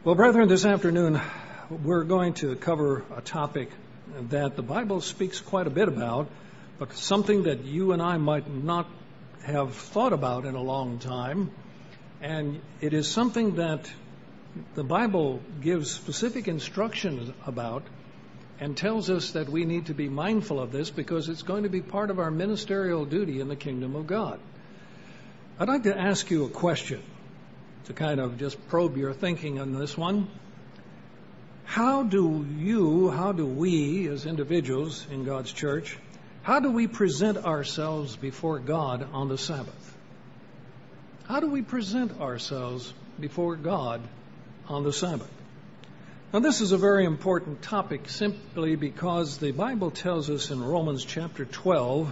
Well, brethren, this afternoon we're going to cover a topic that the Bible speaks quite a bit about, but something that you and I might not have thought about in a long time. And it is something that the Bible gives specific instructions about and tells us that we need to be mindful of this because it's going to be part of our ministerial duty in the kingdom of God. I'd like to ask you a question to kind of just probe your thinking on this one. How do we as individuals in God's church, how do we present ourselves before God on the Sabbath? How do we present ourselves before God on the Sabbath? Now, this is a very important topic simply because the Bible tells us in Romans chapter 12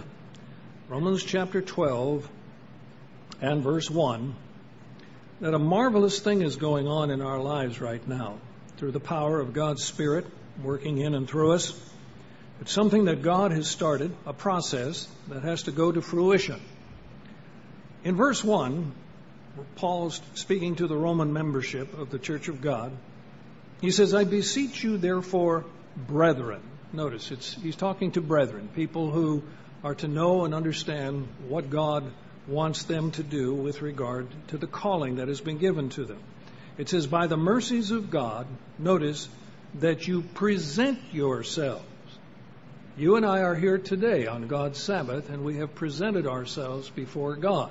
and verse 1, that a marvelous thing is going on in our lives right now through the power of God's Spirit working in and through us. It's something that God has started, a process that has to go to fruition. In verse 1, Paul's speaking to the Roman membership of the Church of God. He says, I beseech you, therefore, brethren. Notice, he's talking to brethren, people who are to know and understand what God wants them to do with regard to the calling that has been given to them. It says, by the mercies of God, notice, that you present yourselves. You and I are here today on God's Sabbath, and we have presented ourselves before God.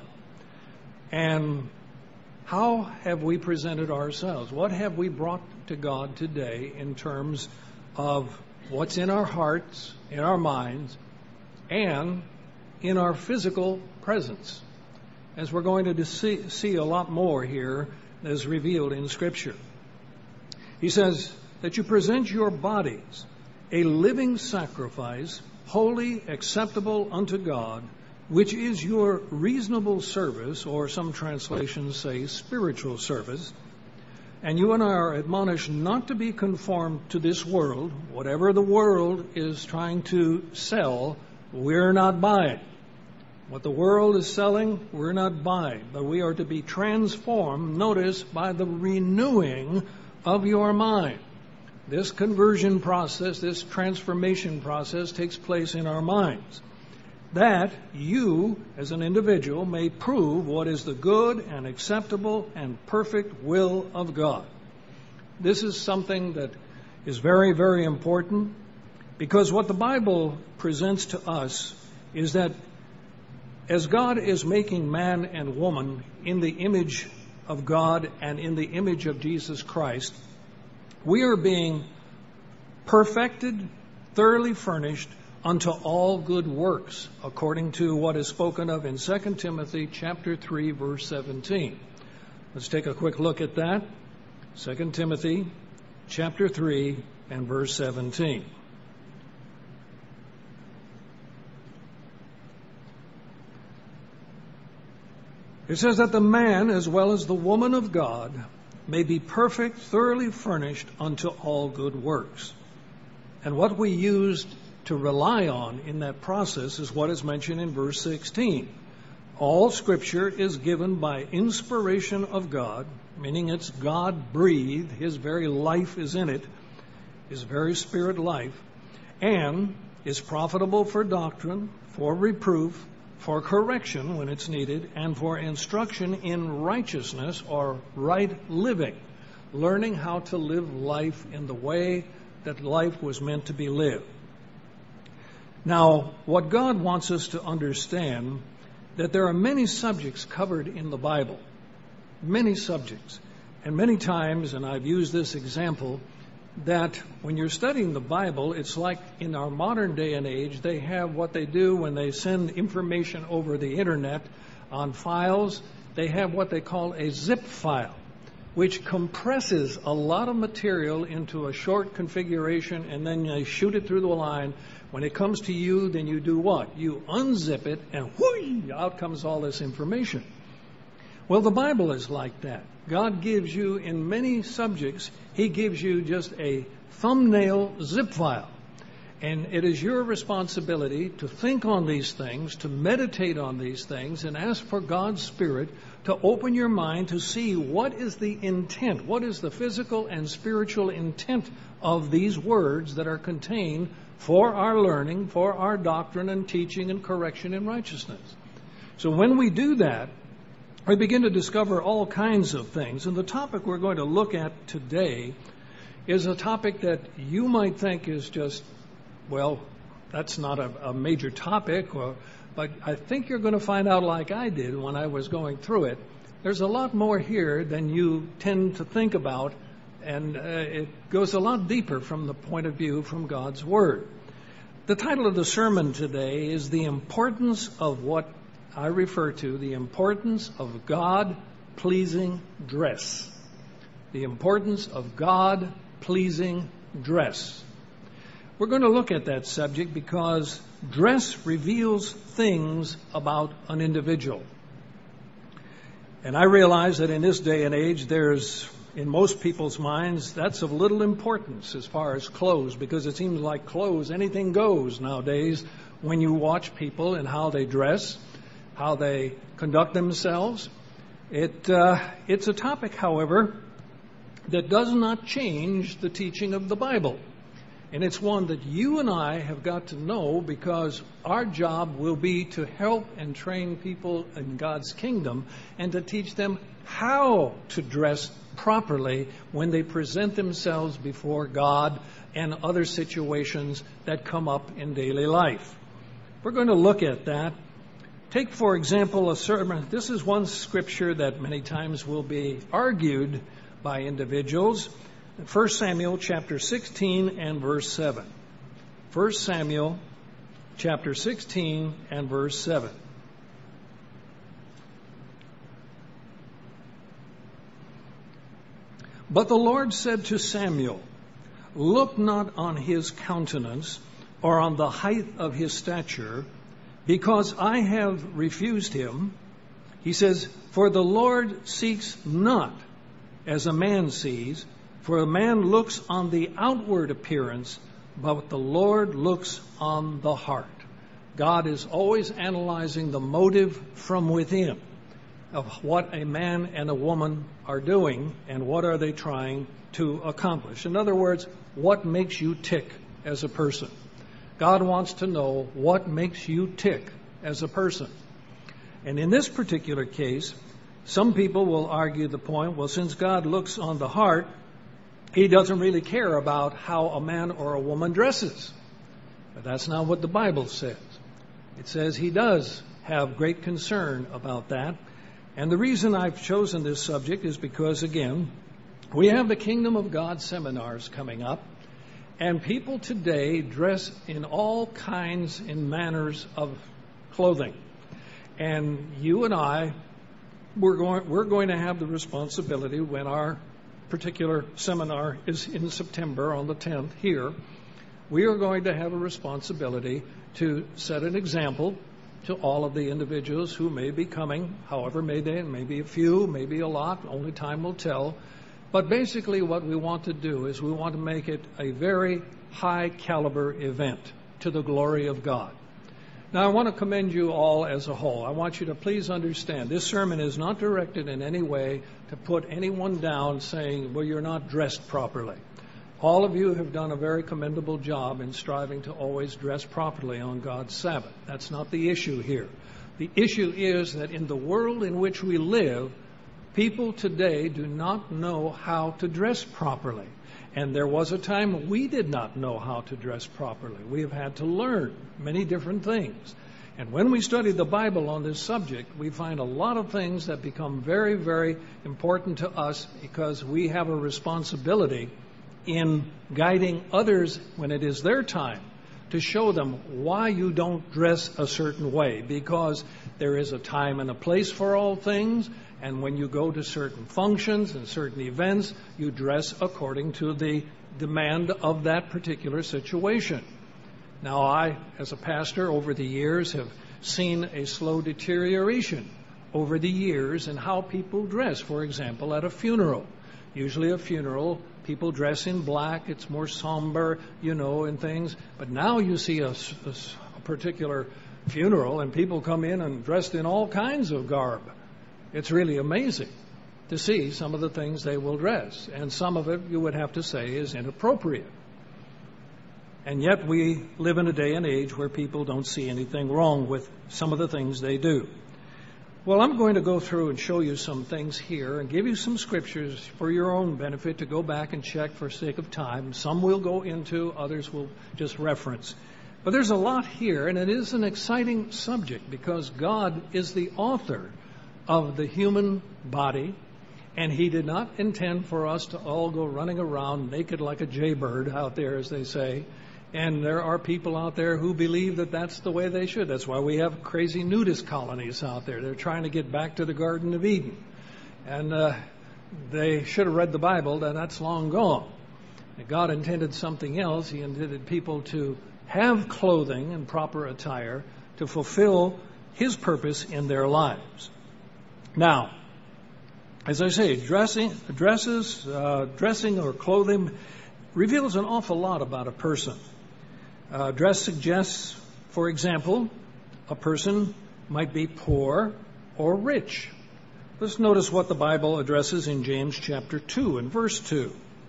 And how have we presented ourselves? What have we brought to God today in terms of what's in our hearts, in our minds, and in our physical presence? As we're going to see a lot more here as revealed in Scripture. He says that you present your bodies a living sacrifice, holy, acceptable unto God, which is your reasonable service, or some translations say spiritual service. And you and I are admonished not to be conformed to this world. Whatever the world is trying to sell, we're not buying. What the world is selling, we're not buying. But we are to be transformed, notice, by the renewing of your mind. This conversion process, this transformation process takes place in our minds. That you, as an individual, may prove what is the good and acceptable and perfect will of God. This is something that is very, very important, because what the Bible presents to us is that as God is making man and woman in the image of God and in the image of Jesus Christ, we are being perfected, thoroughly furnished unto all good works, according to what is spoken of in 2 Timothy chapter 3, verse 17. Let's take a quick look at that. 2 Timothy chapter 3 and verse 17. It says that the man as well as the woman of God may be perfect, thoroughly furnished unto all good works. And what we used to rely on in that process is what is mentioned in verse 16. All Scripture is given by inspiration of God, meaning it's God-breathed. His very life is in it, His very spirit life, and is profitable for doctrine, for reproof, for correction when it's needed, and for instruction in righteousness or right living, learning how to live life in the way that life was meant to be lived. Now, what God wants us to understand, that there are many subjects covered in the Bible, many subjects, and many times, and I've used this example, that when you're studying the Bible, it's like in our modern day and age, they have what they do when they send information over the internet on files. They have what they call a zip file, which compresses a lot of material into a short configuration, and then they shoot it through the line. When it comes to you, then you do what? You unzip it, and whoosh, out comes all this information. Well, the Bible is like that. God gives you, in many subjects, He gives you just a thumbnail zip file. And it is your responsibility to think on these things, to meditate on these things, and ask for God's Spirit to open your mind to see what is the intent, what is the physical and spiritual intent of these words that are contained for our learning, for our doctrine and teaching and correction in righteousness. So when we do that, we begin to discover all kinds of things. And the topic we're going to look at today is a topic that you might think is just, well, that's not a major topic, but I think you're going to find out, like I did when I was going through it, there's a lot more here than you tend to think about, and it goes a lot deeper from the point of view from God's Word. The title of the sermon today is The Importance of what I refer to, the importance of God-pleasing dress. The importance of God-pleasing dress. We're going to look at that subject because dress reveals things about an individual. And I realize that in this day and age, there's, in most people's minds, that's of little importance as far as clothes, because it seems like clothes, anything goes nowadays when you watch people and how they dress, how they conduct themselves. It's a topic, however, that does not change the teaching of the Bible. And it's one that you and I have got to know, because our job will be to help and train people in God's kingdom and to teach them how to dress properly when they present themselves before God and other situations that come up in daily life. We're going to look at that. Take, for example, a sermon. This is one scripture that many times will be argued by individuals. 1 Samuel chapter 16 and verse 7. 1 Samuel chapter 16 and verse 7. But the Lord said to Samuel, "Look not on his countenance or on the height of his stature, because I have refused him." He says, "For the Lord seeks not as a man sees, for a man looks on the outward appearance, but the Lord looks on the heart." God is always analyzing the motive from within of what a man and a woman are doing and what are they trying to accomplish. In other words, what makes you tick as a person. God wants to know what makes you tick as a person. And in this particular case, some people will argue the point, well, since God looks on the heart, He doesn't really care about how a man or a woman dresses. But that's not what the Bible says. It says He does have great concern about that. And the reason I've chosen this subject is because, again, we have the Kingdom of God seminars coming up, and people today dress in all kinds and manners of clothing. And you and I, we're going to have the responsibility when our particular seminar is in September on the 10th here. We are going to have a responsibility to set an example to all of the individuals who may be coming, however maybe a few, maybe a lot, only time will tell. But basically what we want to do is we want to make it a very high caliber event to the glory of God. Now I want to commend you all as a whole. I want you to please understand this sermon is not directed in any way to put anyone down saying, well, you're not dressed properly. All of you have done a very commendable job in striving to always dress properly on God's Sabbath. That's not the issue here. The issue is that in the world in which we live, people today do not know how to dress properly. And there was a time we did not know how to dress properly. We have had to learn many different things. And when we study the Bible on this subject, we find a lot of things that become very, very important to us because we have a responsibility in guiding others when it is their time to show them why you don't dress a certain way, because there is a time and a place for all things, and when you go to certain functions and certain events, you dress according to the demand of that particular situation. Now, I, as a pastor over the years, have seen a slow deterioration over the years in how people dress. For example, at a funeral, usually a funeral. People dress in black. It's more somber, and things. But now you see a particular funeral and people come in and dressed in all kinds of garb. It's really amazing to see some of the things they will dress. And some of it, you would have to say, is inappropriate. And yet we live in a day and age where people don't see anything wrong with some of the things they do. Well, I'm going to go through and show you some things here and give you some scriptures for your own benefit to go back and check for sake of time. Some we'll go into, others will just reference. But there's a lot here, and it is an exciting subject because God is the author of the human body, and He did not intend for us to all go running around naked like a jaybird out there, as they say. And there are people out there who believe that that's the way they should. That's why we have crazy nudist colonies out there. They're trying to get back to the Garden of Eden. And they should have read the Bible, and that's long gone. And God intended something else. He intended people to have clothing and proper attire to fulfill His purpose in their lives. Now, as I say, dressing or clothing reveals an awful lot about a person. Dress suggests, for example, a person might be poor or rich. Let's notice what the Bible addresses in James chapter 2 and verse 2.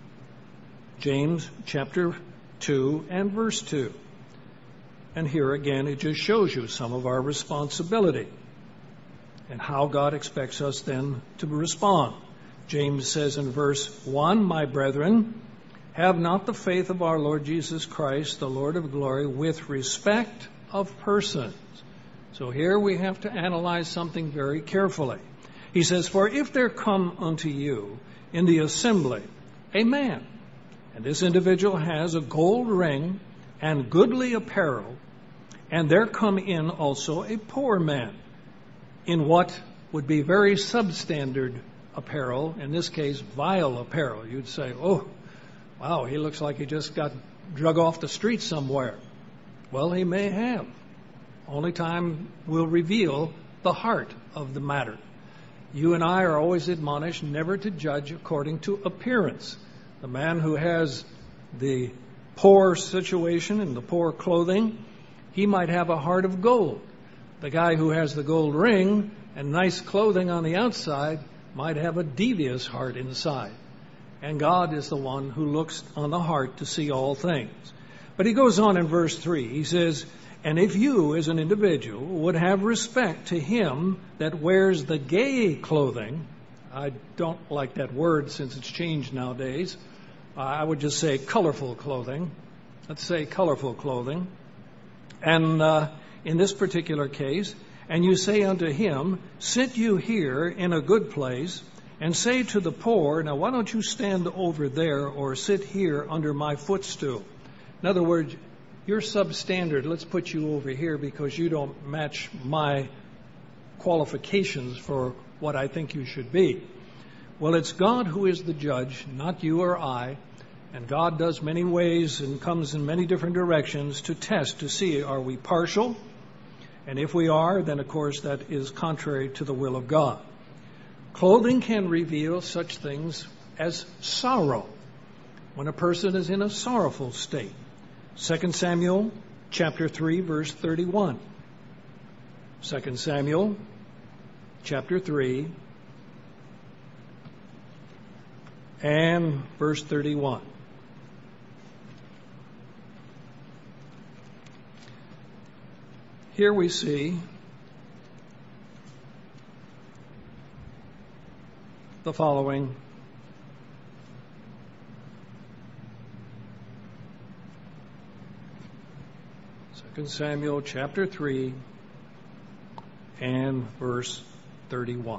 James chapter 2 and verse 2. And here again, it just shows you some of our responsibility and how God expects us then to respond. James says in verse 1, "My brethren, have not the faith of our Lord Jesus Christ, the Lord of glory, with respect of persons." So here we have to analyze something very carefully. He says, "For if there come unto you in the assembly a man, and this individual has a gold ring and goodly apparel, and there come in also a poor man, in what would be very substandard apparel, in this case, vile apparel." You'd say, "Oh, wow, he looks like he just got drug off the street somewhere." Well, he may have. Only time will reveal the heart of the matter. You and I are always admonished never to judge according to appearance. The man who has the poor situation and the poor clothing, he might have a heart of gold. The guy who has the gold ring and nice clothing on the outside might have a devious heart inside. And God is the one who looks on the heart to see all things. But he goes on in verse 3. He says, "And if you as an individual would have respect to him that wears the gay clothing," I don't like that word since it's changed nowadays. I would just say colorful clothing. Let's say colorful clothing. And in this particular case, "and you say unto him, sit you here in a good place, and say to the poor, now why don't you stand over there or sit here under my footstool?" In other words, you're substandard. Let's put you over here because you don't match my qualifications for what I think you should be. Well, it's God who is the judge, not you or I. And God does many ways and comes in many different directions to test, to see, are we partial? And if we are, then of course that is contrary to the will of God. Clothing can reveal such things as sorrow, when a person is in a sorrowful state. 2 Samuel chapter 3, verse 31. 2 Samuel chapter 3 and verse 31. Here we see the following. Second Samuel chapter 3 and verse 31.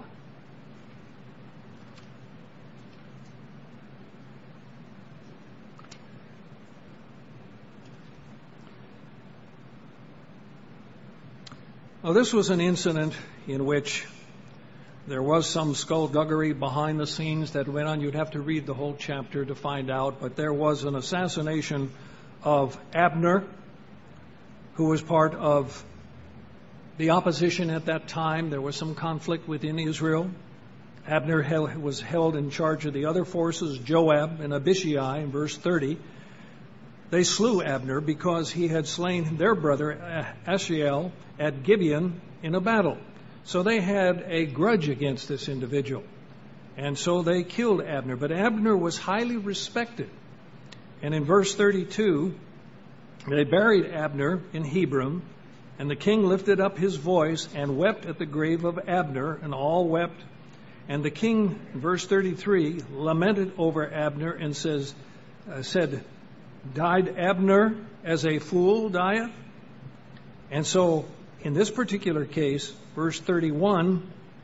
Now, this was an incident in which there was some skullduggery behind the scenes that went on. You'd have to read the whole chapter to find out. But there was an assassination of Abner, who was part of the opposition at that time. There was some conflict within Israel. Abner was held in charge of the other forces, Joab and Abishai, in verse 30. They slew Abner because he had slain their brother Asahel at Gibeon in a battle. So they had a grudge against this individual. And so they killed Abner. But Abner was highly respected. And in verse 32, they buried Abner in Hebron, and the king lifted up his voice and wept at the grave of Abner, and all wept. And the king, in verse 33, lamented over Abner and said, "Died Abner as a fool dieth?" And so, in this particular case, verse 31,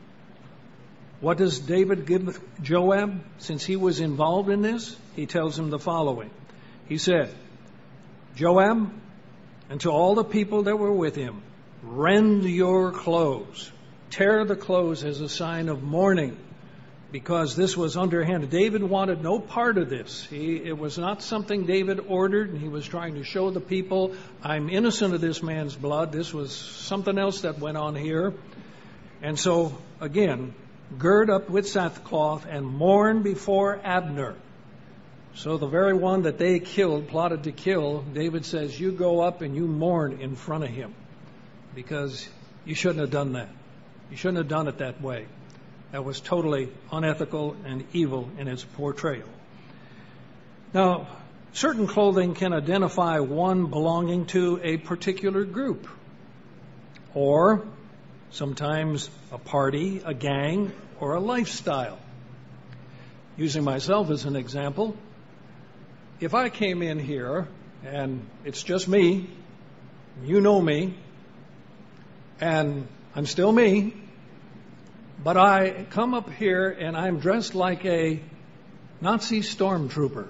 what does David give Joab since he was involved in this? He tells him the following. He said, "Joab, and to all the people that were with him, rend your clothes. Tear the clothes as a sign of mourning," because this was underhand. David wanted no part of this. It was not something David ordered, and he was trying to show the people, I'm innocent of this man's blood. This was something else that went on here. And so, again, gird up with sackcloth and mourn before Abner. So the very one that they plotted to kill, David says, you go up and you mourn in front of him, because you shouldn't have done that. You shouldn't have done it that way. That was totally unethical and evil in its portrayal. Now, certain clothing can identify one belonging to a particular group, or sometimes a party, a gang, or a lifestyle. Using myself as an example, if I came in here and it's just me, you know me, and I'm still me, but I come up here and I'm dressed like a Nazi stormtrooper,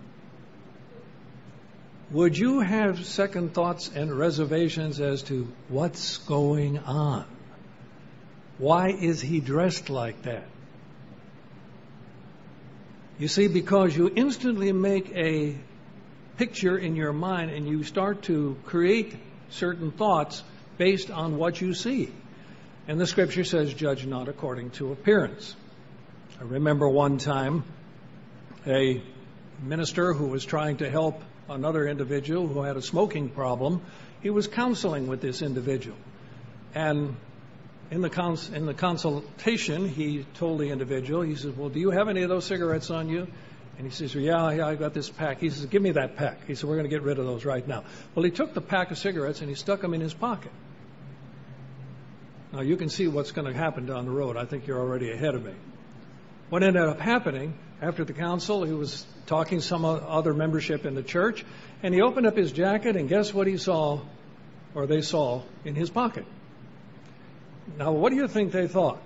would you have second thoughts and reservations as to what's going on? Why is he dressed like that? You see, because you instantly make a picture in your mind and you start to create certain thoughts based on what you see. And the scripture says, judge not according to appearance. I remember one time a minister who was trying to help another individual who had a smoking problem. He was counseling with this individual. And in the consultation, he told the individual, he says, well, do you have any of those cigarettes on you? And he says, yeah, I got this pack. He says, give me that pack. He said, we're going to get rid of those right now. Well, he took the pack of cigarettes and he stuck them in his pocket. Now, you can see what's going to happen down the road. I think you're already ahead of me. What ended up happening, after the council, he was talking to some other membership in the church, and he opened up his jacket, and guess what he saw, or they saw, in his pocket? Now, what do you think they thought?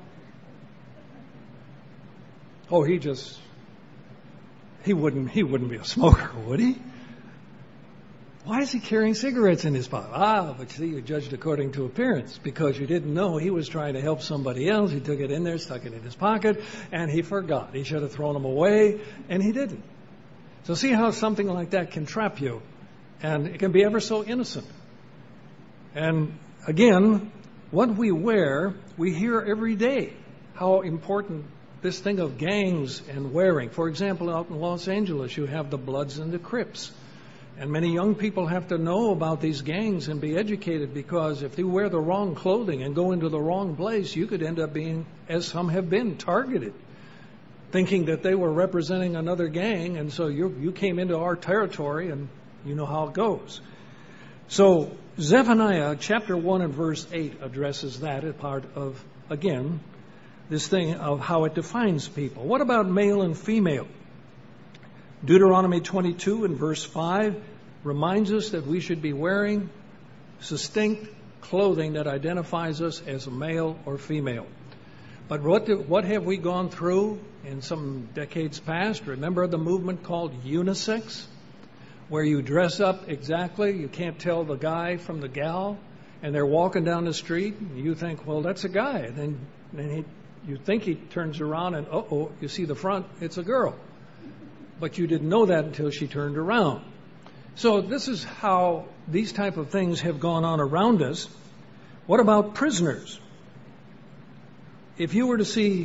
Oh, he wouldn't be a smoker, would he? Why is he carrying cigarettes in his pocket? But see, you judged according to appearance, because you didn't know he was trying to help somebody else. He took it in there, stuck it in his pocket, and he forgot. He should have thrown them away, and he didn't. So see how something like that can trap you, and it can be ever so innocent. And again, what we wear, we hear every day how important this thing of gangs and wearing. For example, out in Los Angeles, you have the Bloods and the Crips. And many young people have to know about these gangs and be educated, because if they wear the wrong clothing and go into the wrong place, you could end up being, as some have been, targeted, thinking that they were representing another gang, and so you came into our territory, and you know how it goes. So Zephaniah chapter 1 and verse 8 addresses that as part of, again, this thing of how it defines people. What about male and female? Deuteronomy 22 and verse 5 reminds us that we should be wearing distinct clothing that identifies us as a male or female. But what have we gone through in some decades past? Remember the movement called unisex, where you dress up exactly, you can't tell the guy from the gal, and they're walking down the street, and you think, well, that's a guy. And then you think he turns around, and you see the front, it's a girl. But you didn't know that until she turned around. So this is how these type of things have gone on around us. What about prisoners? If you were to see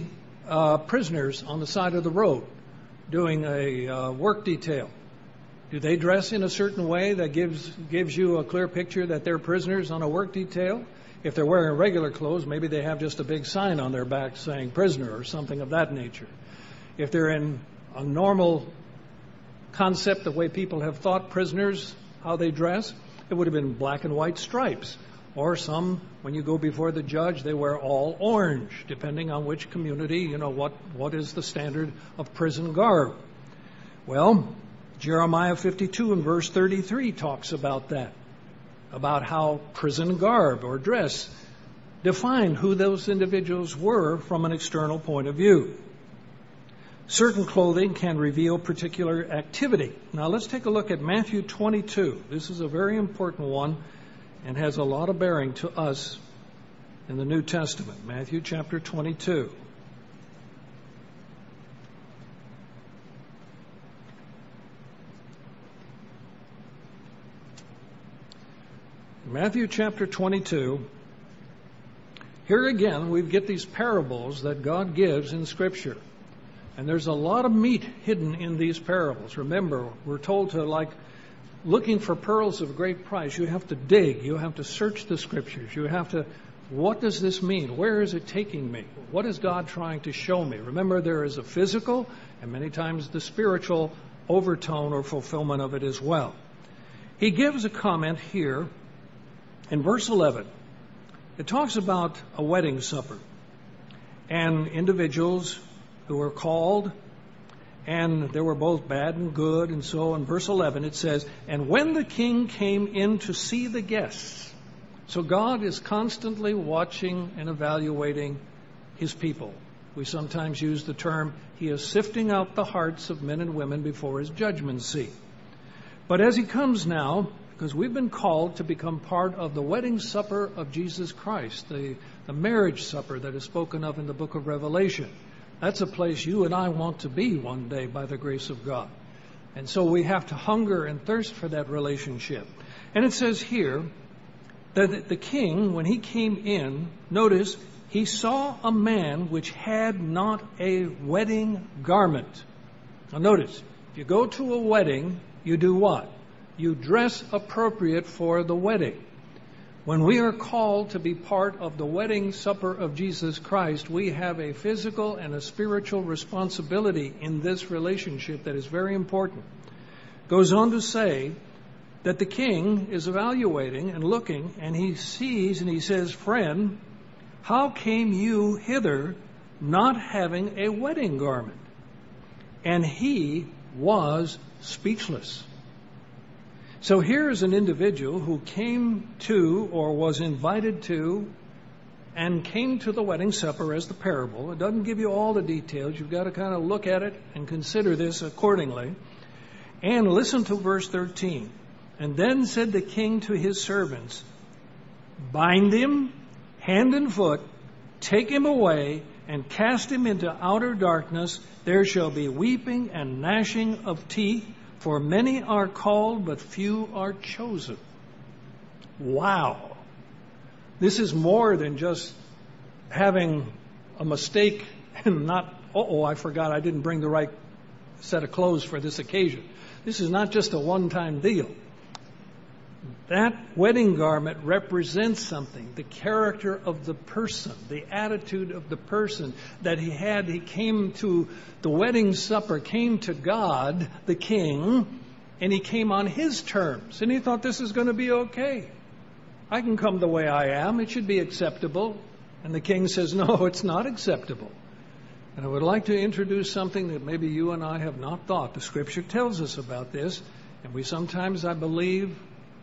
prisoners on the side of the road doing a work detail? Do they dress in a certain way that gives you a clear picture that they're prisoners on a work detail? If they're wearing regular clothes, maybe they have just a big sign on their back saying prisoner or something of that nature. If they're in a normal concept, the way people have thought prisoners, how they dress, it would have been black and white stripes. Or some, when you go before the judge, they wear all orange, depending on which community, what is the standard of prison garb. Well, Jeremiah 52 and verse 33 talks about that, about how prison garb or dress defined who those individuals were from an external point of view. Certain clothing can reveal particular activity. Now let's take a look at Matthew 22. This is a very important one and has a lot of bearing to us in the New Testament. Matthew chapter 22. Matthew chapter 22, here again we get these parables that God gives in Scripture. And there's a lot of meat hidden in these parables. Remember, we're told to, like looking for pearls of great price, you have to dig, you have to search the Scriptures, you have to, what does this mean? Where is it taking me? What is God trying to show me? Remember, there is a physical and many times the spiritual overtone or fulfillment of it as well. He gives a comment here in verse 11. It talks about a wedding supper and individuals who were called, and there were both bad and good. And so in verse 11 it says, and when the king came in to see the guests. So God is constantly watching and evaluating his people. We sometimes use the term, he is sifting out the hearts of men and women before his judgment seat. But as he comes now, because we've been called to become part of the wedding supper of Jesus Christ, the marriage supper that is spoken of in the book of Revelation. That's a place you and I want to be one day by the grace of God. And so we have to hunger and thirst for that relationship. And it says here that the king, when he came in, notice, he saw a man which had not a wedding garment. Now notice, if you go to a wedding, you do what? You dress appropriate for the wedding. When we are called to be part of the wedding supper of Jesus Christ, we have a physical and a spiritual responsibility in this relationship that is very important. Goes on to say that the king is evaluating and looking, and he sees and he says, friend, how came you hither not having a wedding garment? And he was speechless. So here is an individual who came to or was invited to and came to the wedding supper as the parable. It doesn't give you all the details. You've got to kind of look at it and consider this accordingly. And listen to verse 13. And then said the king to his servants, bind him hand and foot, take him away, and cast him into outer darkness. There shall be weeping and gnashing of teeth. For many are called, but few are chosen. Wow. This is more than just having a mistake and not, I forgot I didn't bring the right set of clothes for this occasion. This is not just a one-time deal. That wedding garment represents something, the character of the person, the attitude of the person that he had. He came to the wedding supper, came to God, the king, and he came on his terms. And he thought, this is going to be okay. I can come the way I am. It should be acceptable. And the king says, no, it's not acceptable. And I would like to introduce something that maybe you and I have not thought. The Scripture tells us about this, and we sometimes, I believe,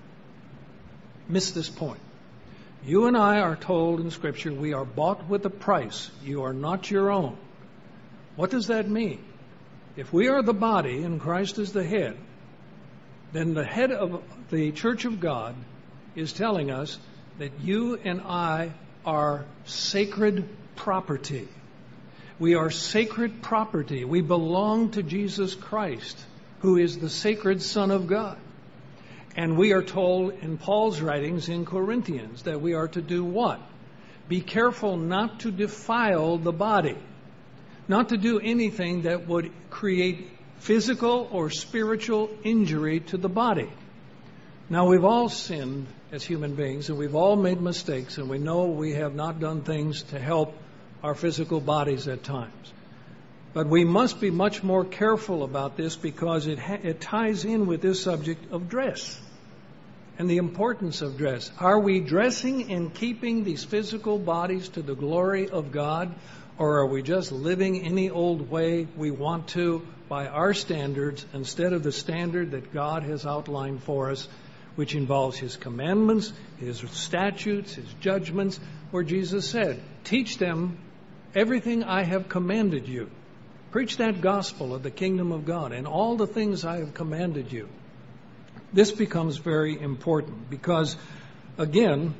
miss this point. You and I are told in Scripture we are bought with a price. You are not your own. What does that mean? If we are the body and Christ is the head, then the head of the church of God is telling us that you and I are sacred property. We are sacred property. We belong to Jesus Christ, who is the sacred Son of God. And we are told in Paul's writings in Corinthians that we are to do what? Be careful not to defile the body. not to do anything that would create physical or spiritual injury to the body. Now, we've all sinned as human beings, and we've all made mistakes, and we know we have not done things to help our physical bodies at times. But we must be much more careful about this because it ties in with this subject of dress and the importance of dress. Are we dressing and keeping these physical bodies to the glory of God, or are we just living any old way we want to by our standards instead of the standard that God has outlined for us, which involves His commandments, His statutes, His judgments, where Jesus said, teach them everything I have commanded you. Preach that gospel of the kingdom of God and all the things I have commanded you. This becomes very important because, again,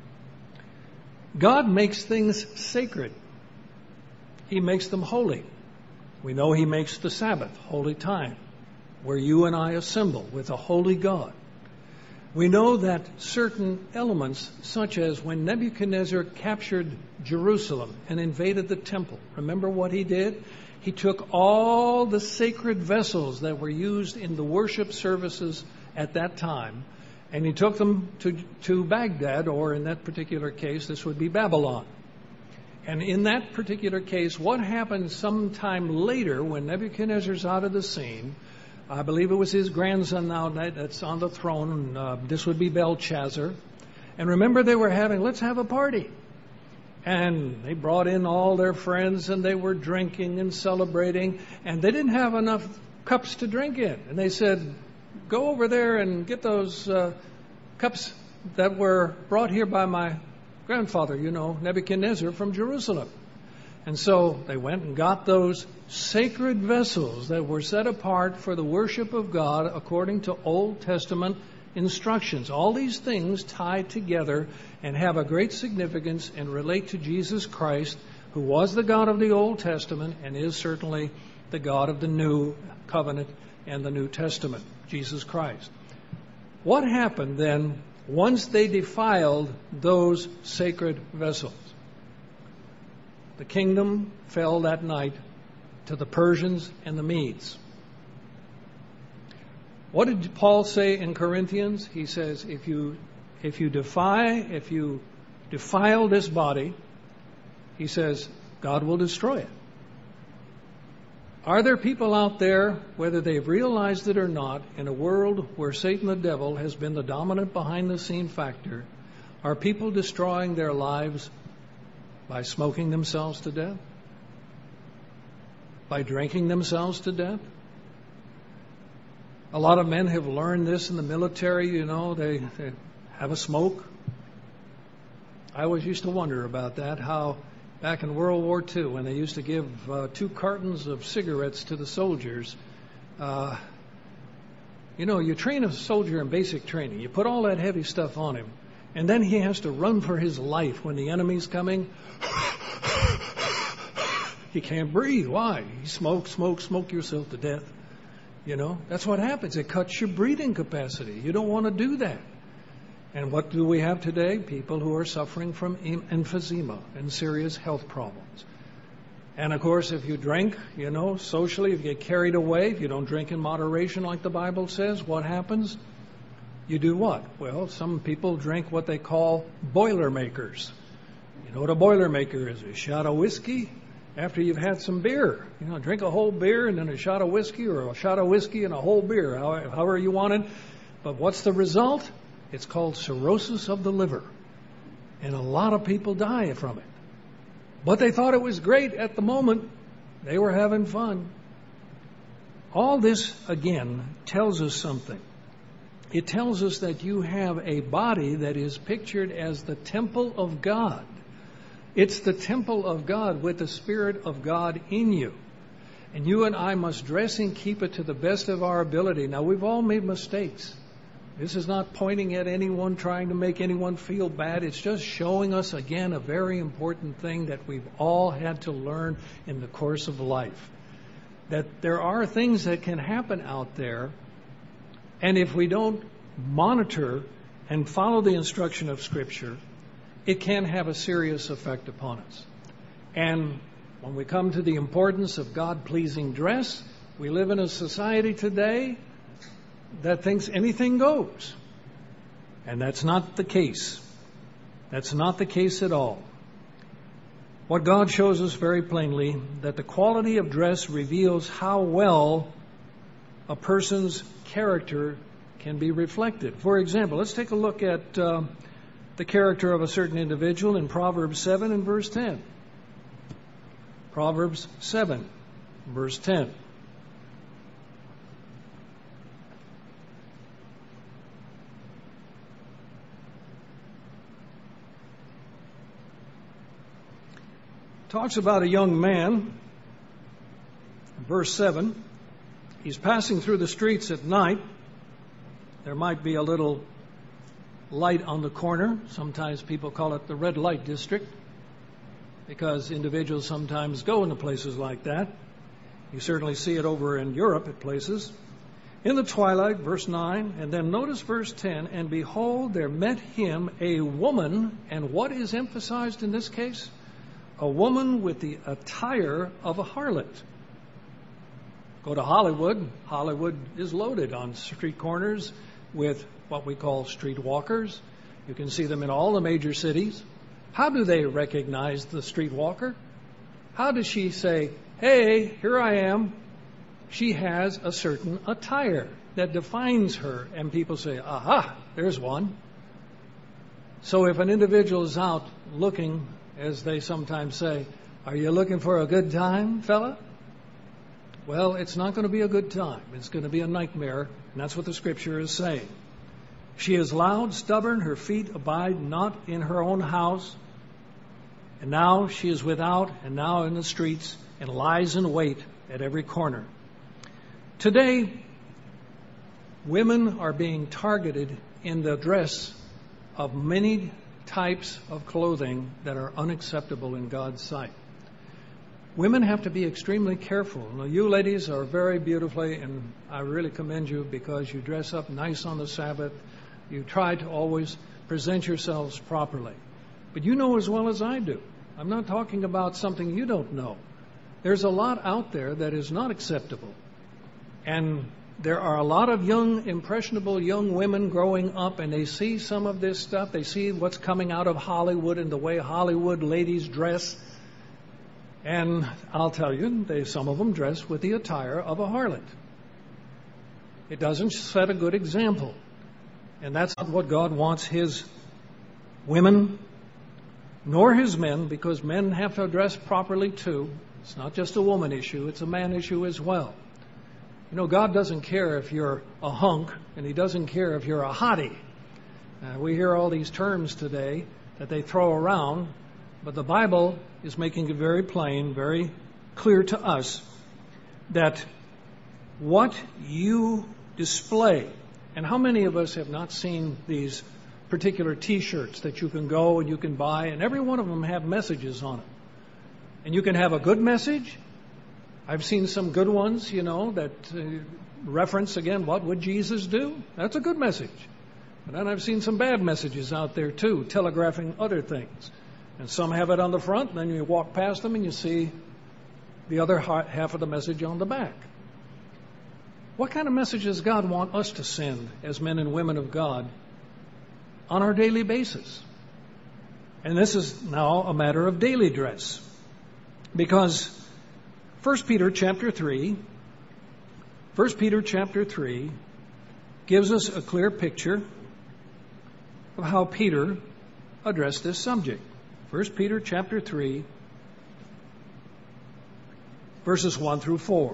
God makes things sacred. He makes them holy. We know He makes the Sabbath, holy time, where you and I assemble with a holy God. We know that certain elements, such as when Nebuchadnezzar captured Jerusalem and invaded the temple, remember what he did? He took all the sacred vessels that were used in the worship services at that time, and he took them to Baghdad, or in that particular case, this would be Babylon. And in that particular case, what happened sometime later when Nebuchadnezzar's out of the scene, I believe it was his grandson now that's on the throne, and this would be Belshazzar. And remember, they were having, let's have a party. And they brought in all their friends, and they were drinking and celebrating, and they didn't have enough cups to drink in. And they said, go over there and get those cups that were brought here by my grandfather, Nebuchadnezzar from Jerusalem. And so they went and got those sacred vessels that were set apart for the worship of God according to Old Testament instructions. All these things tie together and have a great significance and relate to Jesus Christ, who was the God of the Old Testament and is certainly the God of the New Covenant and the New Testament, Jesus Christ. What happened then once they defiled those sacred vessels? The kingdom fell that night to the Persians and the Medes. What did Paul say in Corinthians? He says, if you defile this body, he says, God will destroy it. Are there people out there, whether they've realized it or not, in a world where Satan the devil has been the dominant behind-the-scene factor, are people destroying their lives by smoking themselves to death? By drinking themselves to death? A lot of men have learned this in the military, they have a smoke. I always used to wonder about that, how back in World War II, when they used to give 2 cartons of cigarettes to the soldiers, you train a soldier in basic training. You put all that heavy stuff on him, and then he has to run for his life when the enemy's coming. He can't breathe. Why? You smoke yourself to death. That's what happens. It cuts your breathing capacity. You don't want to do that. And what do we have today? People who are suffering from emphysema and serious health problems. And of course, if you drink, socially, if you get carried away, if you don't drink in moderation like the Bible says, what happens? You do what? Well, some people drink what they call Boilermakers. You know what a Boilermaker is? A shot of whiskey after you've had some beer. Drink a whole beer and then a shot of whiskey, or a shot of whiskey and a whole beer, however you want it. But what's the result? It's called cirrhosis of the liver. And a lot of people die from it. But they thought it was great at the moment. They were having fun. All this, again, tells us something. It tells us that you have a body that is pictured as the temple of God. It's the temple of God with the Spirit of God in you. And you and I must dress and keep it to the best of our ability. Now, we've all made mistakes. This is not pointing at anyone, trying to make anyone feel bad. It's just showing us, again, a very important thing that we've all had to learn in the course of life. That there are things that can happen out there, and if we don't monitor and follow the instruction of Scripture, it can have a serious effect upon us. And When we come to the importance of God-pleasing dress, we live in a society today that thinks anything goes. And that's not the case. That's not the case at all. What God shows us very plainly, that the quality of dress reveals how well a person's character can be reflected. For example, let's take a look at the character of a certain individual in Proverbs 7 and verse 10. Proverbs 7, verse 10. Talks about a young man, verse 7. He's passing through the streets at night. There might be a little light on the corner. Sometimes people call it the red light district, because individuals sometimes go into places like that. You certainly see it over in Europe at places. In the twilight, verse 9, and then notice verse 10, and behold, there met him a woman, and what is emphasized in this case? A woman with the attire of a harlot. Go to Hollywood. Hollywood is loaded on street corners with what we call street walkers. You can see them in all the major cities. How do they recognize the street walker? How does she say, hey, here I am? She has a certain attire that defines her. And people say, aha, there's one. So if an individual is out looking, as they sometimes say, are you looking for a good time, fella? Well, it's not going to be a good time. It's going to be a nightmare, and that's what the Scripture is saying. She is loud, stubborn, her feet abide not in her own house, and now she is without, and now in the streets, and lies in wait at every corner. Today, women are being targeted in the dress of many types of clothing that are unacceptable in God's sight. Women have to be extremely careful. Now, you ladies are very beautifully, and I really commend you because you dress up nice on the Sabbath. You try to always present yourselves properly. But you know as well as I do. I'm not talking about something you don't know. There's a lot out there that is not acceptable. And there are a lot of young, impressionable young women growing up, and they see some of this stuff. They see what's coming out of Hollywood and the way Hollywood ladies dress. And I'll tell you, some of them dress with the attire of a harlot. It doesn't set a good example. And that's not what God wants His women, nor His men, because men have to dress properly too. It's not just a woman issue, it's a man issue as well. You know, God doesn't care if you're a hunk, and He doesn't care if you're a hottie. We hear all these terms today that they throw around, but the Bible is making it very plain, very clear to us that what you display, and how many of us have not seen these particular T-shirts that you can go and you can buy, and every one of them have messages on it. And you can have a good message. I've seen some good ones, that reference, again, what would Jesus do? That's a good message. And then I've seen some bad messages out there, too, telegraphing other things. And some have it on the front, and then you walk past them and you see the other half of the message on the back. What kind of message does God want us to send as men and women of God on our daily basis? And this is now a matter of daily dress. Because 1 Peter chapter 3 gives us a clear picture of how Peter addressed this subject. 1 Peter chapter 3, verses 1 through 4.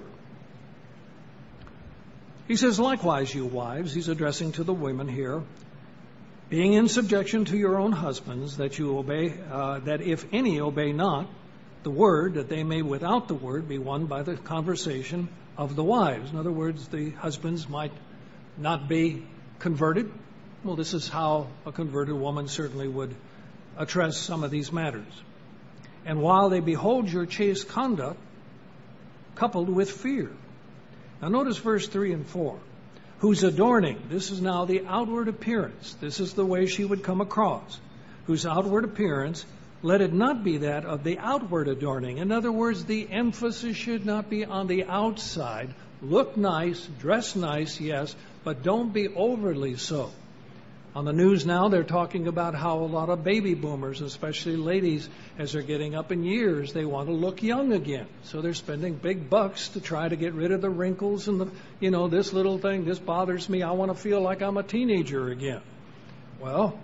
He says, likewise, you wives, he's addressing to the women here, being in subjection to your own husbands, that you obey, that if any obey not the word, that they may without the word be won by the conversation of the wives. In other words, the husbands might not be converted. Well, this is how a converted woman certainly would address some of these matters. And while they behold your chaste conduct, coupled with fear. Now notice verse 3 and 4. Whose adorning, this is now the outward appearance. This is the way she would come across. Whose outward appearance let it not be that of the outward adorning. In other words, the emphasis should not be on the outside. Look nice, dress nice, yes, but don't be overly so. On the news now, they're talking about how a lot of baby boomers, especially ladies, as they're getting up in years, they want to look young again. So they're spending big bucks to try to get rid of the wrinkles and this little thing, this bothers me, I want to feel like I'm a teenager again. Well,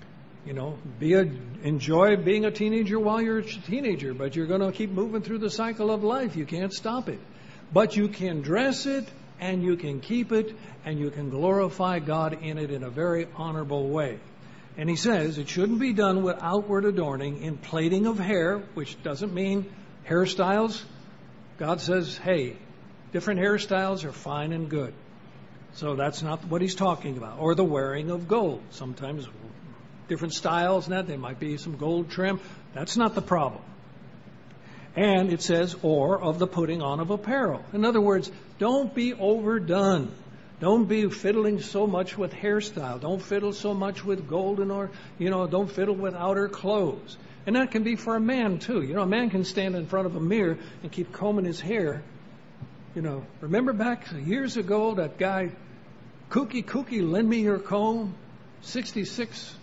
enjoy being a teenager while you're a teenager, but you're going to keep moving through the cycle of life. You can't stop it. But you can dress it, and you can keep it, and you can glorify God in it in a very honorable way. And he says it shouldn't be done with outward adorning in plaiting of hair, which doesn't mean hairstyles. God says, hey, different hairstyles are fine and good. So that's not what he's talking about. Or the wearing of gold. Sometimes different styles and that, there might be some gold trim. That's not the problem. And it says, or of the putting on of apparel. In other words, don't be overdone. Don't be fiddling so much with hairstyle. Don't fiddle so much with golden or, don't fiddle with outer clothes. And that can be for a man too. A man can stand in front of a mirror and keep combing his hair. Remember back years ago, that guy, Kooky, lend me your comb, 66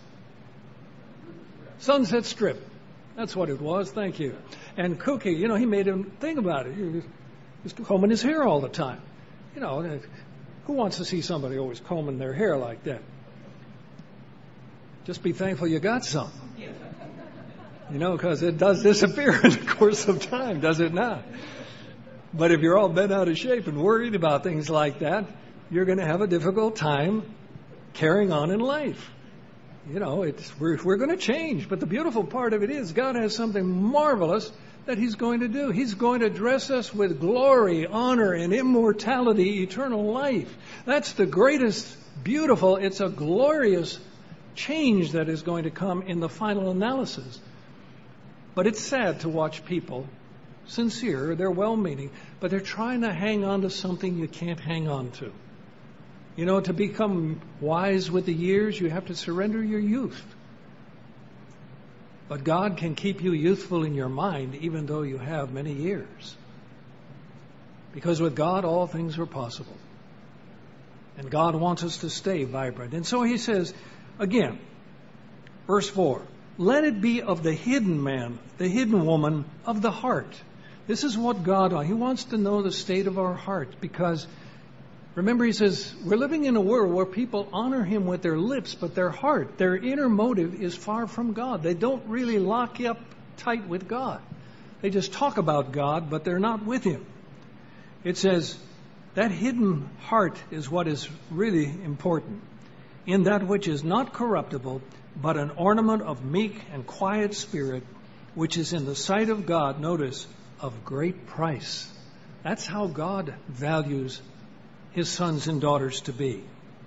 Sunset Strip. That's what it was. Thank you. And Kooky, he made him think about it. He was combing his hair all the time. Who wants to see somebody always combing their hair like that? Just be thankful you got some. Because it does disappear in the course of time, does it not? But if you're all bent out of shape and worried about things like that, you're going to have a difficult time carrying on in life. We're going to change. But the beautiful part of it is God has something marvelous that He's going to do. He's going to dress us with glory, honor, and immortality, eternal life. That's the greatest, beautiful, it's a glorious change that is going to come in the final analysis. But it's sad to watch people, sincere, they're well-meaning, but they're trying to hang on to something you can't hang on to. To become wise with the years, you have to surrender your youth. But God can keep you youthful in your mind even though you have many years. Because with God, all things are possible. And God wants us to stay vibrant. And so He says, again, verse 4, let it be of the hidden man, the hidden woman of the heart. This is what God wants. He wants to know the state of our heart because remember, He says, we're living in a world where people honor Him with their lips, but their heart, their inner motive is far from God. They don't really lock up tight with God. They just talk about God, but they're not with Him. It says, that hidden heart is what is really important. In that which is not corruptible, but an ornament of meek and quiet spirit, which is in the sight of God, notice, of great price. That's how God values His sons and daughters to be.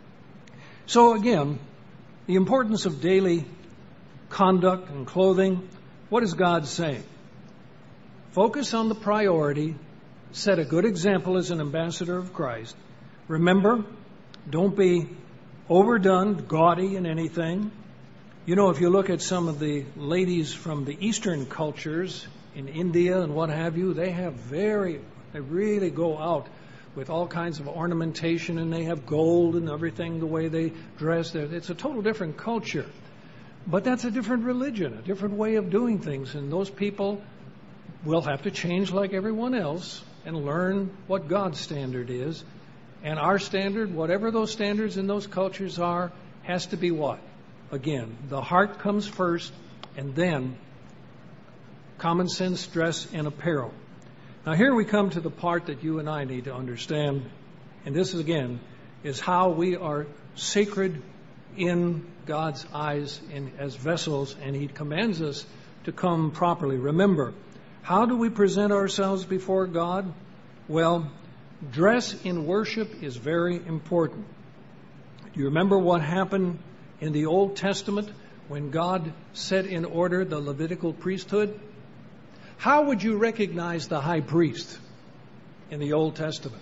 So again, the importance of daily conduct and clothing. What is God saying? Focus on the priority. Set a good example as an ambassador of Christ. Remember, don't be overdone, gaudy in anything. If you look at some of the ladies from the Eastern cultures in India and what have you, they really go out with all kinds of ornamentation, and they have gold and everything, the way they dress. It's a total different culture. But that's a different religion, a different way of doing things. And those people will have to change like everyone else and learn what God's standard is. And our standard, whatever those standards in those cultures are, has to be what? Again, the heart comes first, and then common sense, dress, and apparel. Now here we come to the part that you and I need to understand. And this, again, is how we are sacred in God's eyes and as vessels, and He commands us to come properly. Remember, how do we present ourselves before God? Well, dress in worship is very important. Do you remember what happened in the Old Testament when God set in order the Levitical priesthood? How would you recognize the high priest in the Old Testament?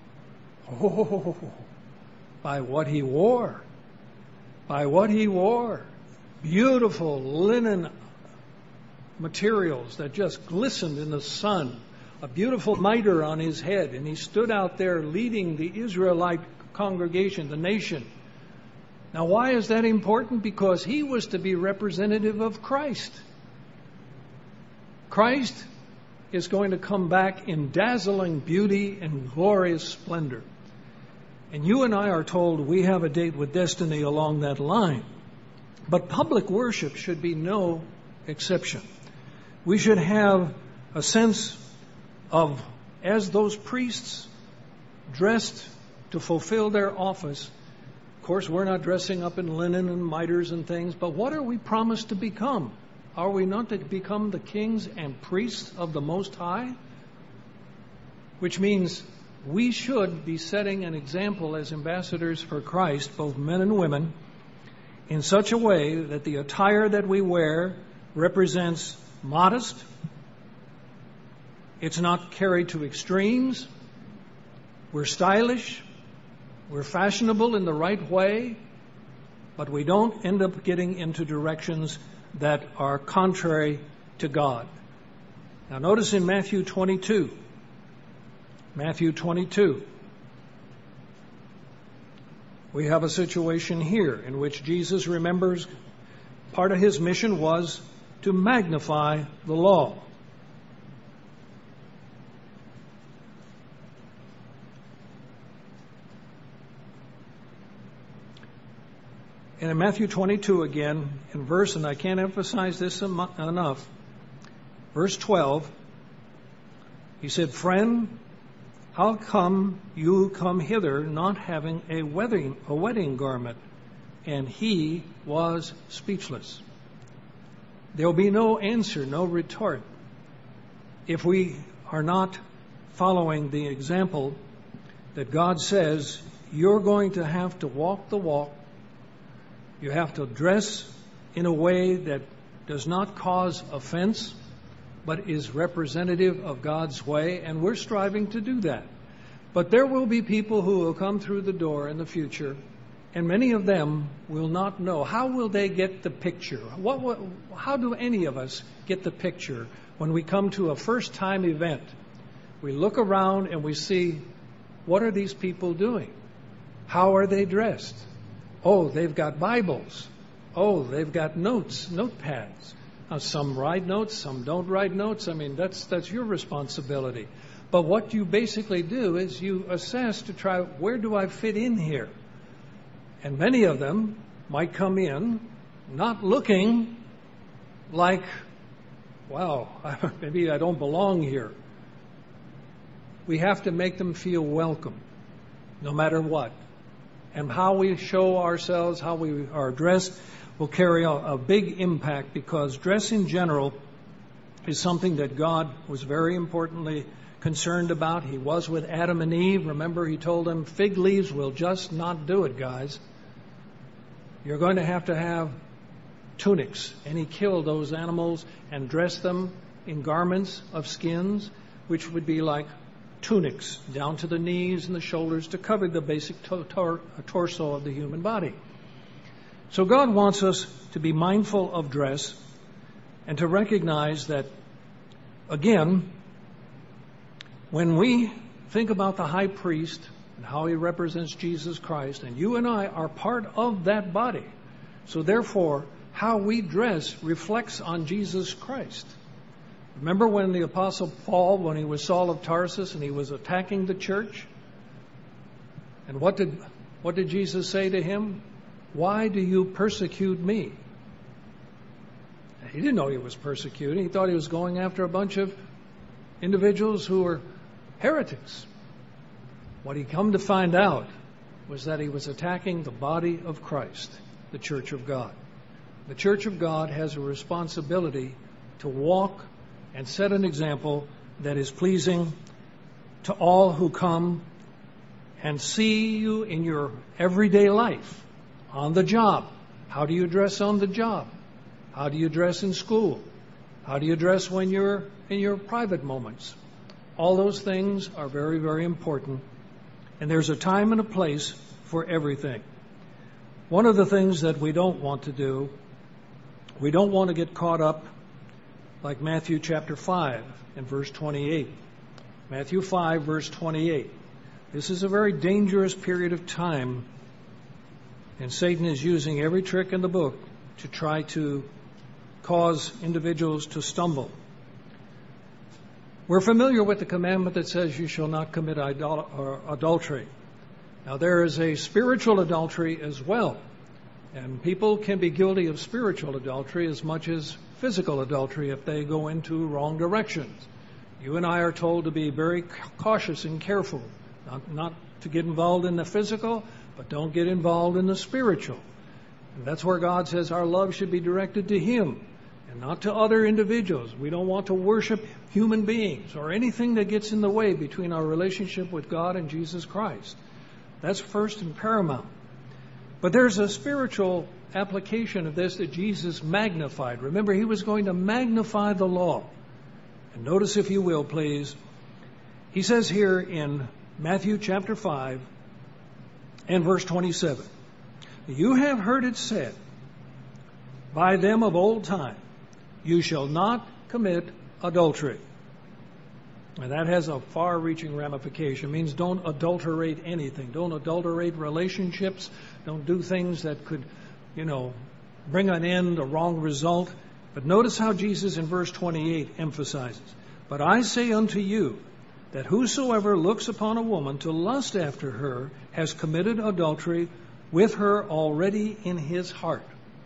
Oh, by what he wore. By what he wore. Beautiful linen materials that just glistened in the sun, a beautiful mitre on his head, and he stood out there leading the Israelite congregation, the nation. Now, why is that important? Because he was to be representative of Christ. Christ is going to come back in dazzling beauty and glorious splendor. And you and I are told we have a date with destiny along that line. But public worship should be no exception. We should have a sense of, as those priests dressed to fulfill their office, of course, we're not dressing up in linen and mitres and things, but what are we promised to become? Are we not to become the kings and priests of the Most High? Which means we should be setting an example as ambassadors for Christ, both men and women, in such a way that the attire that we wear represents modest. It's not carried to extremes. We're stylish. We're fashionable in the right way, but we don't end up getting into directions that are contrary to God. Now notice in Matthew 22, we have a situation here in which Jesus remembers part of his mission was to magnify the law. And in Matthew 22 again, in verse, and I can't emphasize this enough, verse 12, he said, "Friend, how come you come hither not having a wedding garment?" And he was speechless. There will be no answer, no retort, if we are not following the example that God says you're going to have to walk the walk. You have to dress in a way that does not cause offense, but is representative of God's way, and we're striving to do that. But there will be people who will come through the door in the future, and many of them will not know. How will they get the picture? How do any of us get the picture when we come to a first-time event? We look around and we see, what are these people doing? How are they dressed? Oh, they've got Bibles. Oh, they've got notes, notepads. Now, some write notes, some don't write notes. I mean, that's your responsibility. But what you basically do is you assess to try, where do I fit in here? And many of them might come in not looking like, wow, maybe I don't belong here. We have to make them feel welcome, no matter what. And how we show ourselves, how we are dressed, will carry a big impact, because dress in general is something that God was very importantly concerned about. He was with Adam and Eve. Remember, he told them, fig leaves will just not do it, guys. You're going to have tunics. And he killed those animals and dressed them in garments of skins, which would be like tunics down to the knees and the shoulders to cover the basic torso of the human body. So God wants us to be mindful of dress and to recognize that, again, when we think about the high priest and how he represents Jesus Christ, and you and I are part of that body, so therefore how we dress reflects on Jesus Christ. Remember when the Apostle Paul, when he was Saul of Tarsus and he was attacking the church? And what did Jesus say to him? Why do you persecute me? He didn't know he was persecuting. He thought he was going after a bunch of individuals who were heretics. What he come to find out was that he was attacking the body of Christ, the Church of God. The Church of God has a responsibility to walk and set an example that is pleasing to all who come and see you in your everyday life, on the job. How do you dress on the job? How do you dress in school? How do you dress when you're in your private moments? All those things are very, very important. And there's a time and a place for everything. One of the things that we don't want to do, we don't want to get caught up like Matthew chapter 5 and verse 28. Matthew 5, verse 28. This is a very dangerous period of time, and Satan is using every trick in the book to try to cause individuals to stumble. We're familiar with the commandment that says you shall not commit adultery. Now, there is a spiritual adultery as well, and people can be guilty of spiritual adultery as much as physical adultery if they go into wrong directions. You and I are told to be very cautious and careful, not to get involved in the physical, but don't get involved in the spiritual. And that's where God says our love should be directed to Him and not to other individuals. We don't want to worship human beings or anything that gets in the way between our relationship with God and Jesus Christ. That's first and paramount. But there's a spiritual application of this that Jesus magnified. Remember, He was going to magnify the law. And notice, if you will, please, He says here in Matthew chapter 5 and verse 27, you have heard it said by them of old time, you shall not commit adultery. And that has a far-reaching ramification. It means don't adulterate anything. Don't adulterate relationships. Don't do things that could, bring an end, a wrong result. But notice how Jesus in verse 28 emphasizes, but I say unto you that whosoever looks upon a woman to lust after her has committed adultery with her already in his heart.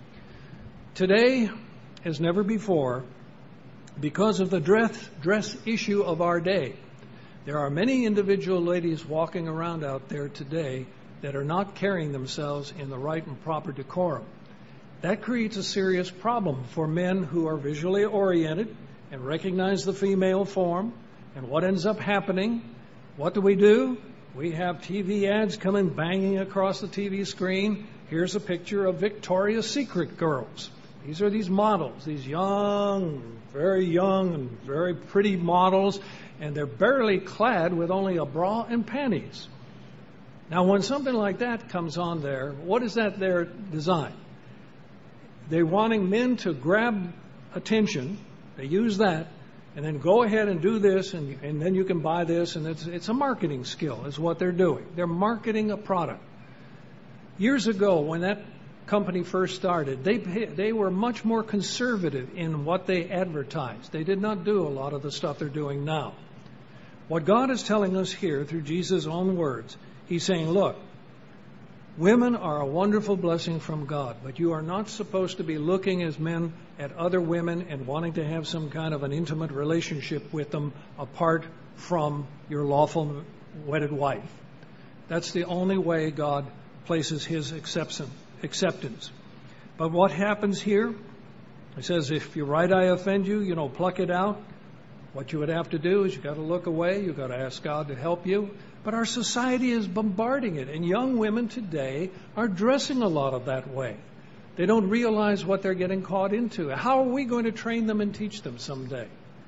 Today, as never before, because of the dress issue of our day, there are many individual ladies walking around out there today that are not carrying themselves in the right and proper decorum. That creates a serious problem for men who are visually oriented and recognize the female form. And what ends up happening? What do? We have TV ads coming banging across the TV screen. Here's a picture of Victoria's Secret girls. These are these models, these young and very pretty models, and they're barely clad with only a bra and panties. Now, when something like that comes on there, what is that their design? They're wanting men to grab attention. They use that, and then go ahead and do this, and then you can buy this, and it's a marketing skill is what they're doing. They're marketing a product. Years ago, when that company first started, they were much more conservative in what they advertised. They did not do a lot of the stuff they're doing now. What God is telling us here through Jesus' own words, He's saying, look, women are a wonderful blessing from God, but you are not supposed to be looking as men at other women and wanting to have some kind of an intimate relationship with them apart from your lawful wedded wife. That's the only way God places His acceptance. But what happens here? It says, if your right eye offend you, pluck it out. What you would have to do is you've got to look away. You've got to ask God to help you. But our society is bombarding it. And young women today are dressing a lot of that way. They don't realize what they're getting caught into. How are we going to train them and teach them someday?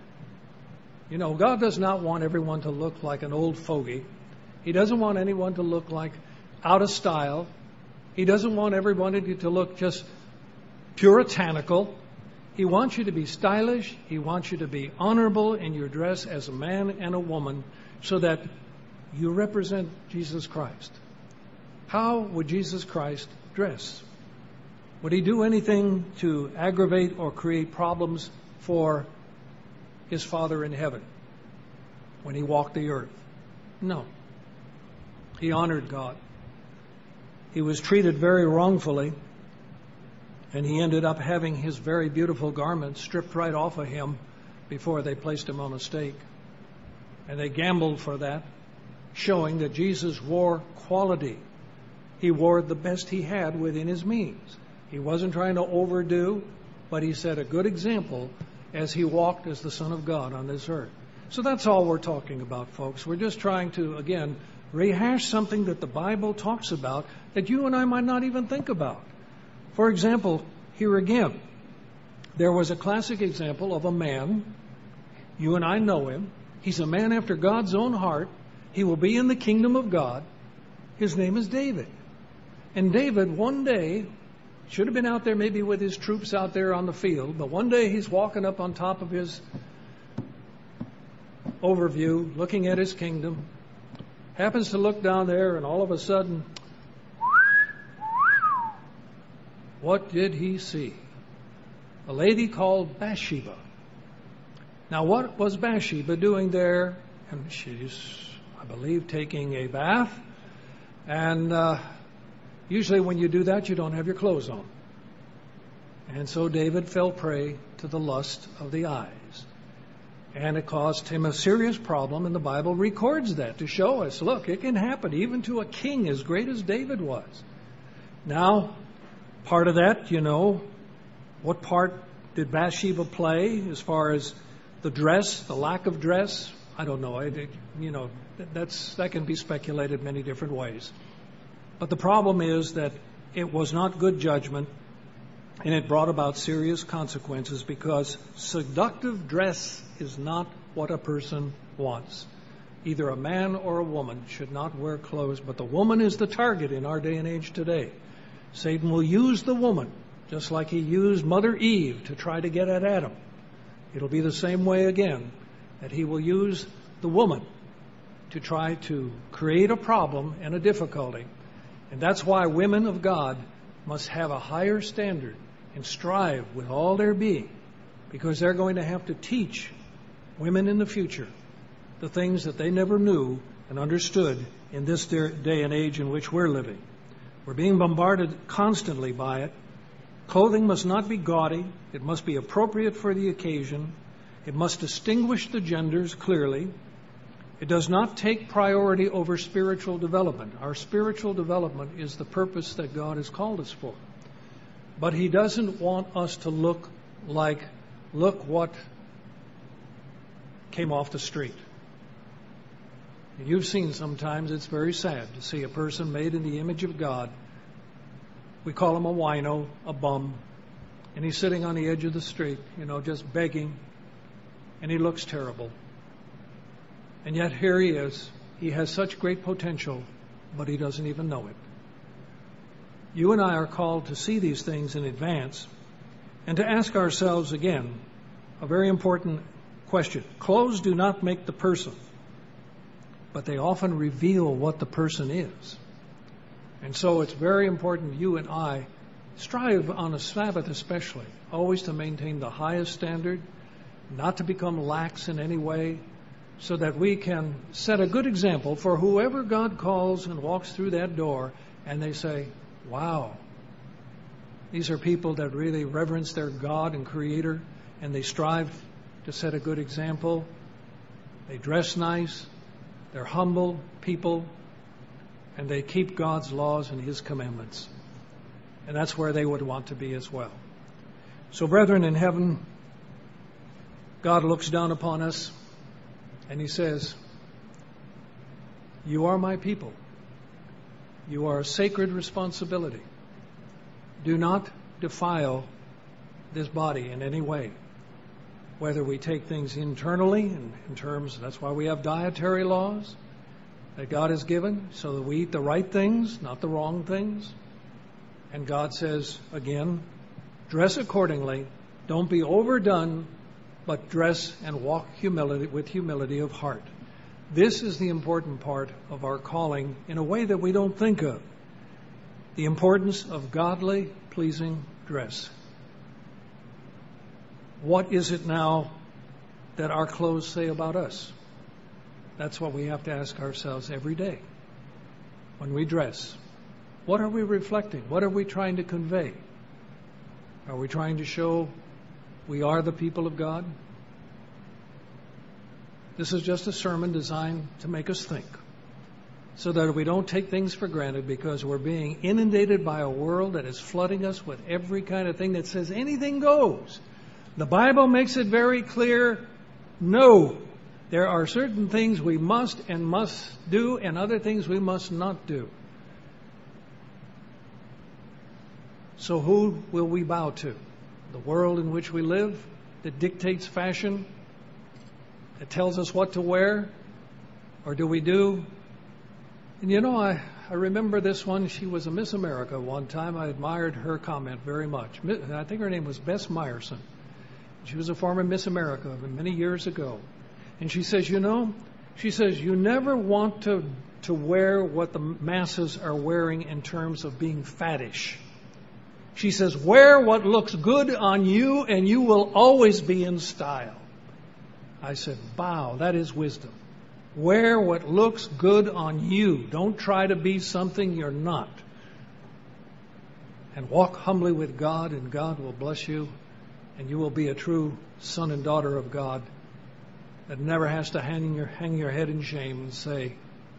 God does not want everyone to look like an old fogey. He doesn't want anyone to look like out of style. He doesn't want everybody to look just puritanical. He wants you to be stylish. He wants you to be honorable in your dress as a man and a woman so that you represent Jesus Christ. How would Jesus Christ dress? Would He do anything to aggravate or create problems for His Father in heaven when He walked the earth? No. He honored God. He was treated very wrongfully, and He ended up having His very beautiful garments stripped right off of Him before they placed Him on a stake. And they gambled for that, showing that Jesus wore quality. He wore the best He had within His means. He wasn't trying to overdo, but He set a good example as He walked as the Son of God on this earth. So that's all we're talking about, folks. We're just trying to, again, rehash something that the Bible talks about that you and I might not even think about. For example, here again, there was a classic example of a man. You and I know him. He's a man after God's own heart. He will be in the kingdom of God. His name is David. And David one day Should have been out there maybe with his troops out there on the field, but one day he's walking up on top of his overview, looking at his kingdom, happens to look down there, and all of a sudden, what did he see? A lady called Bathsheba. Now, what was Bathsheba doing there? And she's, I believe, taking a bath. And usually when you do that, you don't have your clothes on. And so David fell prey to the lust of the eyes. And it caused him a serious problem, and the Bible records that to show us, look, it can happen even to a king as great as David was. Now, part of that, what part did Bathsheba play as far as the dress, the lack of dress? I don't know. That can be speculated many different ways. But the problem is that it was not good judgment, and it brought about serious consequences, because seductive dress is not what a person wants. Either a man or a woman should not wear clothes, but the woman is the target in our day and age today. Satan will use the woman, just like he used Mother Eve to try to get at Adam. It'll be the same way again, that he will use the woman to try to create a problem and a difficulty. And that's why women of God must have a higher standard and strive with all their being, because they're going to have to teach women in the future the things that they never knew and understood in this day and age in which we're living. We're being bombarded constantly by it. Clothing must not be gaudy. It must be appropriate for the occasion. It must distinguish the genders clearly. It does not take priority over spiritual development. Our spiritual development is the purpose that God has called us for. But He doesn't want us to look what came off the street. You've seen sometimes, it's very sad to see a person made in the image of God. We call him a wino, a bum, and he's sitting on the edge of the street, just begging, and he looks terrible. And yet here he is. He has such great potential, but he doesn't even know it. You and I are called to see these things in advance and to ask ourselves again a very important question. Clothes do not make the person, but they often reveal what the person is. And so it's very important you and I strive on a Sabbath especially, always to maintain the highest standard, not to become lax in any way, so that we can set a good example for whoever God calls and walks through that door, and they say, wow, these are people that really reverence their God and Creator, and they strive to set a good example. They dress nice. They're humble people, and they keep God's laws and His commandments. And that's where they would want to be as well. So, brethren in heaven, God looks down upon us, and He says, you are my people. You are a sacred responsibility. Do not defile this body in any way. Whether we take things internally, in terms, that's why we have dietary laws that God has given, so that we eat the right things, not the wrong things. And God says, again, dress accordingly. Don't be overdone, but dress and walk with humility of heart. This is the important part of our calling in a way that we don't think of. The importance of godly, pleasing dress. What is it now that our clothes say about us? That's what we have to ask ourselves every day when we dress. What are we reflecting? What are we trying to convey? Are we trying to show we are the people of God? This is just a sermon designed to make us think, so that we don't take things for granted, because we're being inundated by a world that is flooding us with every kind of thing that says anything goes. The Bible makes it very clear, no. There are certain things we must do, and other things we must not do. So who will we bow to? The world in which we live, that dictates fashion, that tells us what to wear? Or do we do? And I remember this one. She was a Miss America one time. I admired her comment very much. I think her name was Bess Meyerson. She was a former Miss America many years ago. And she says, you never want to wear what the masses are wearing in terms of being faddish. She says, wear what looks good on you and you will always be in style. I said, wow, that is wisdom. Wear what looks good on you. Don't try to be something you're not. And walk humbly with God, and God will bless you, and you will be a true son and daughter of God that never has to hang your head in shame and say,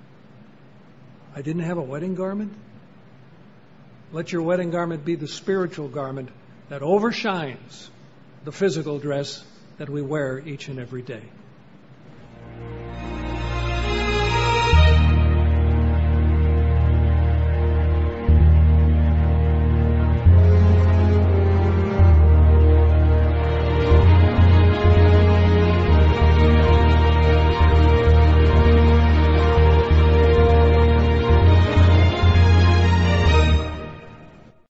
I didn't have a wedding garment? Let your wedding garment be the spiritual garment that overshines the physical dress that we wear each and every day.